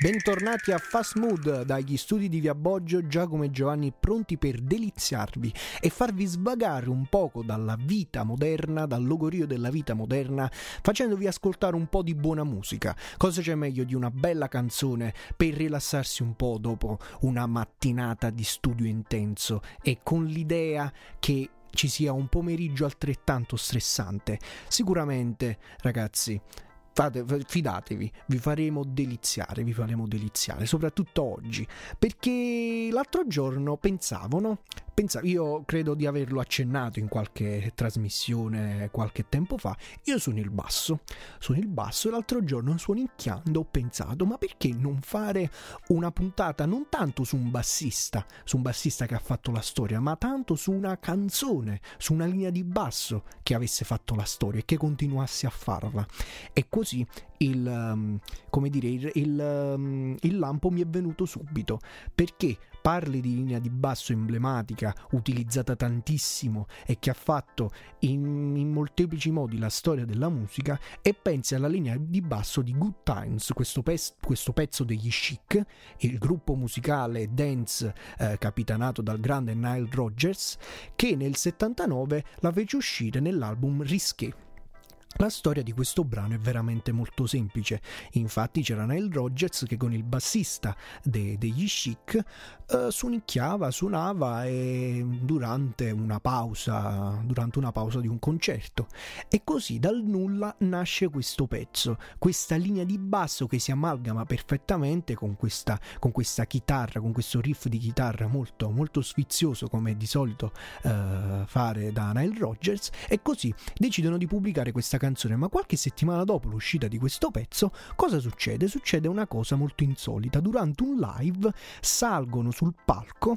Bentornati a Fast Mood dagli studi di Via Boggio, Giacomo e Giovanni pronti per deliziarvi e farvi svagare un poco dalla vita moderna, dal logorio della vita moderna, facendovi ascoltare un po' di buona musica. Cosa c'è meglio di una bella canzone per rilassarsi un po' dopo una mattinata di studio intenso e con l'idea che ci sia un pomeriggio altrettanto stressante? Sicuramente, ragazzi, fidatevi, vi faremo deliziare, soprattutto oggi, perché l'altro giorno pensavo, io credo di averlo accennato in qualche trasmissione qualche tempo fa, io suono il basso e l'altro giorno suonicchiando ho pensato, ma perché non fare una puntata non tanto su un bassista che ha fatto la storia, ma tanto su una canzone, su una linea di basso che avesse fatto la storia e che continuasse a farla. E così il lampo mi è venuto subito, perché parli di linea di basso emblematica utilizzata tantissimo e che ha fatto in molteplici modi la storia della musica, e pensi alla linea di basso di Good Times, questo pezzo degli Chic, il gruppo musicale dance capitanato dal grande Nile Rodgers, che nel 79 la fece uscire nell'album Risqué. La storia di questo brano è veramente molto semplice. Infatti c'era Nile Rodgers che con il bassista degli Chic suonava durante una pausa di un concerto, e così dal nulla nasce questo pezzo, questa linea di basso che si amalgama perfettamente con questa chitarra, con questo riff di chitarra molto, molto sfizioso, come di solito fare da Nile Rodgers, e così decidono di pubblicare questa canzone. Ma qualche settimana dopo l'uscita di questo pezzo, cosa succede? Succede una cosa molto insolita. Durante un live salgono sul palco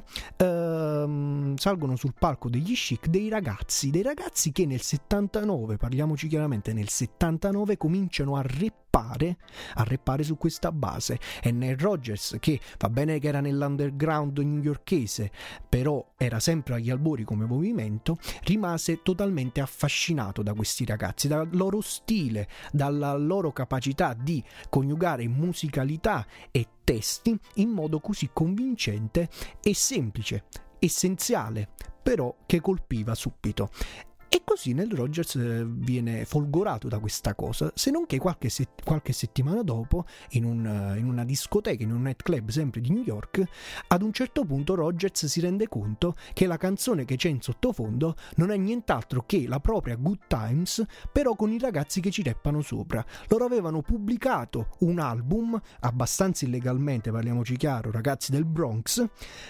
degli Chic dei ragazzi che nel 79, parliamoci chiaramente, nel 79 cominciano a reppare su questa base. E Nile Rodgers, che va bene che era nell'underground newyorkese, però era sempre agli albori come movimento, rimase totalmente affascinato da questi ragazzi, dal loro stile, dalla loro capacità di coniugare musicalità e testi in modo così convincente e semplice, essenziale, però che colpiva subito. E così Nile Rodgers viene folgorato da questa cosa, se non che qualche settimana dopo, in una discoteca, in un nightclub sempre di New York, ad un certo punto Rodgers si rende conto che la canzone che c'è in sottofondo non è nient'altro che la propria Good Times, però con i ragazzi che ci reppano sopra. Loro avevano pubblicato un album, abbastanza illegalmente, parliamoci chiaro, ragazzi del Bronx,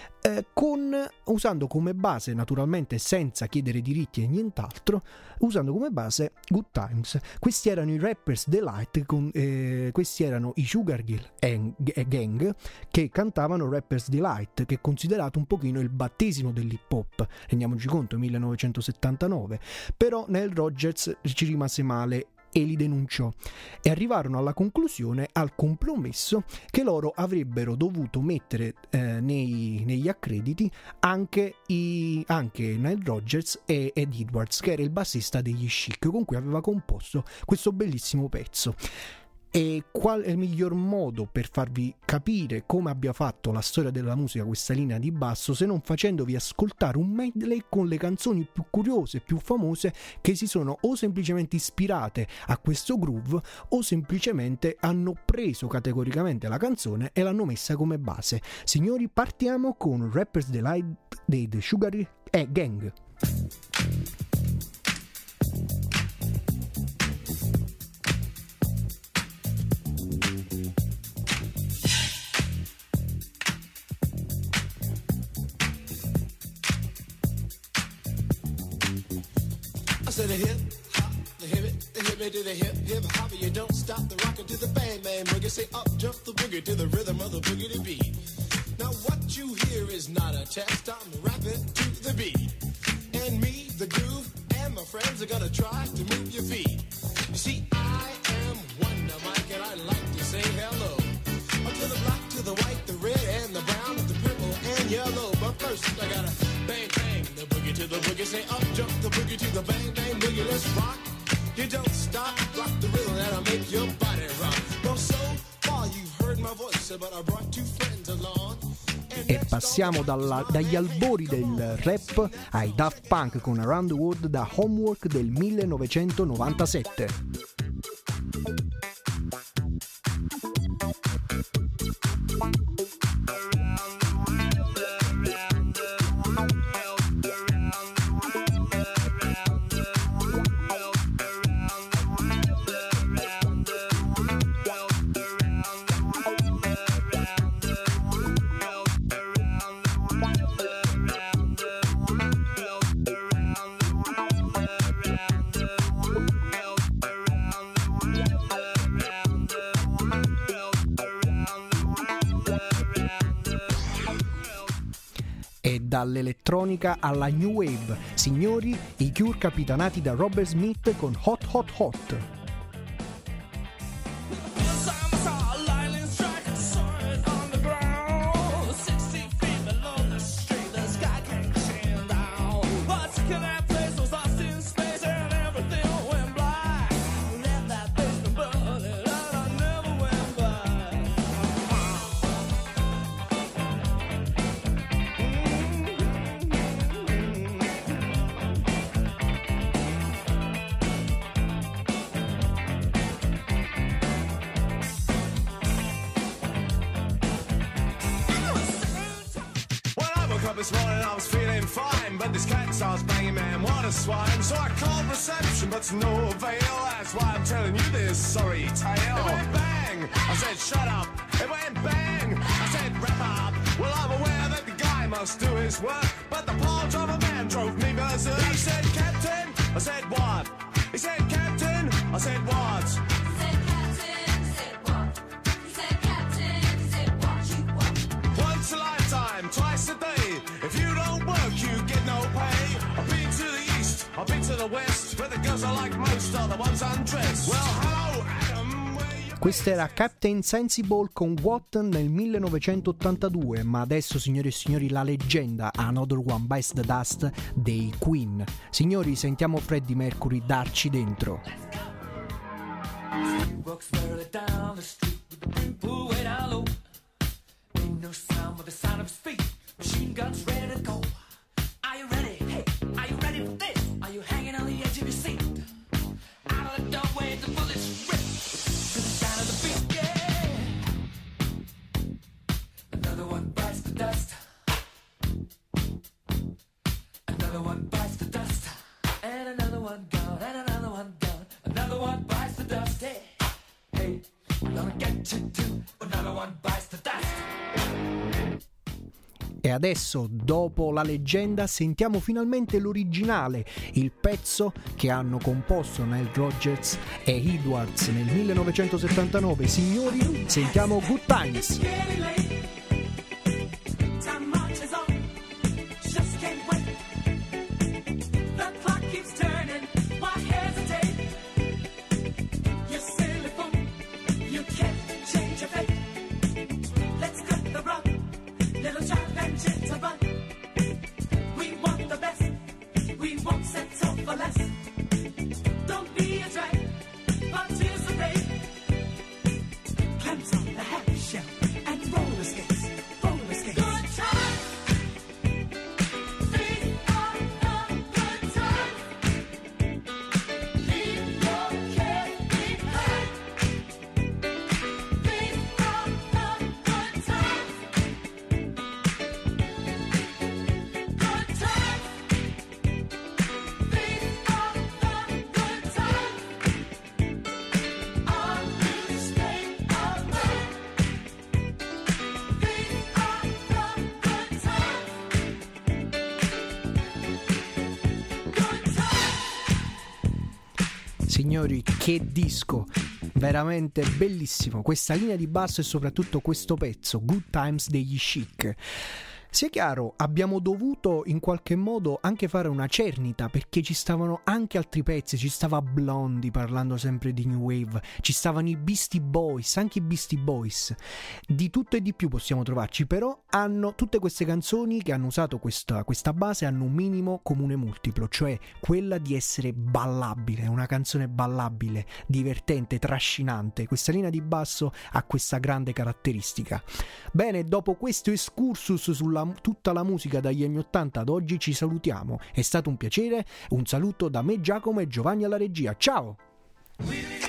usando come base, naturalmente senza chiedere diritti e nient'altro, usando come base Good Times. Questi erano i Rappers Delight, questi erano i Sugar Hill Gang che cantavano Rappers Delight, che è considerato un pochino il battesimo dell'hip hop, rendiamoci conto, 1979. Però Nile Rodgers ci rimase male e li denunciò, e arrivarono alla conclusione, al compromesso, che loro avrebbero dovuto mettere negli accrediti anche Nile Rodgers e Ed Edwards, che era il bassista degli Chic, con cui aveva composto questo bellissimo pezzo. E qual è il miglior modo per farvi capire come abbia fatto la storia della musica questa linea di basso, se non facendovi ascoltare un medley con le canzoni più curiose, più famose, che si sono o semplicemente ispirate a questo groove o semplicemente hanno preso categoricamente la canzone e l'hanno messa come base. Signori, partiamo con Rappers Delight dei The Sugar Gang. To the hip hop, the hip me to the hip hop, you don't stop the rockin' to the bang bang boogie. Say up jump the boogie to the rhythm of the boogie to beat. Now what you hear is not a test, I'm rapping to the beat. And me, the groove, and my friends are gonna try to move your feet. You see, I am Wonder Mike, and I like to say hello. To the black, to the white, the red, and the brown, the purple, and yellow. But first, I gotta bang, bang, the boogie to the boogie. Say up, jump the boogie to the bang, bang, boogie. Let's rock. You don't stop, rock the rhythm that'll make your body rock. Go so far E passiamo dagli albori del rap ai Daft Punk con Around the World da Homework del 1997. Dall'elettronica alla new wave, signori, i Cure capitanati da Robert Smith con Hot Hot Hot. This morning I was feeling fine, but this cat starts banging, man, what a swine. So I called reception, but to no avail. That's why I'm telling you this sorry tale. It went bang, I said shut up. It went bang, I said wrap up. Well, I'm aware that the guy must do his work, but the part of a man drove me berserk. He said, Captain, I said what? He said, Captain, I said what? He said, Captain, said what? He said, Captain, said what you want. Once a lifetime, twice a day. If you don't work, you get no pay. I've been to the east, I've been to the west, but the girls I like most are the ones undressed. Well, hello, Adam, where you... Questa era Captain Sensible con What nel 1982, ma adesso, signori e signori, la leggenda Another One Bites the Dust dei Queen. Signori, sentiamo Freddie Mercury darci dentro. Machine guns ready to go. Are you ready? Hey, are you ready for this? Are you hanging on the edge of your seat? Out of the doorway, the bullets rip to the sound of the beat. Yeah. Another one bites the dust. Another one bites the dust. And another one gone. And another one gone. Another one bites the dust. Hey, hey, we're gonna get you too. Another one bites the dust. E adesso, dopo la leggenda, sentiamo finalmente l'originale, il pezzo che hanno composto Nile Rodgers e Edwards nel 1979. Signori, sentiamo Good Times. Signori, che disco, veramente bellissimo, questa linea di basso e soprattutto questo pezzo, Good Times degli Chic. Sia chiaro, abbiamo dovuto in qualche modo anche fare una cernita, perché ci stavano anche altri pezzi, ci stava Blondie parlando sempre di New Wave, ci stavano i Beastie Boys, anche i Beastie Boys, di tutto e di più possiamo trovarci, però hanno tutte queste canzoni che hanno usato questa base hanno un minimo comune multiplo, cioè quella di essere ballabile, una canzone ballabile, divertente, trascinante. Questa linea di basso ha questa grande caratteristica. Bene, dopo questo excursus sulla tutta la musica dagli anni 80 ad oggi ci salutiamo. È stato un piacere, un saluto da me, Giacomo, e Giovanni alla regia. Ciao!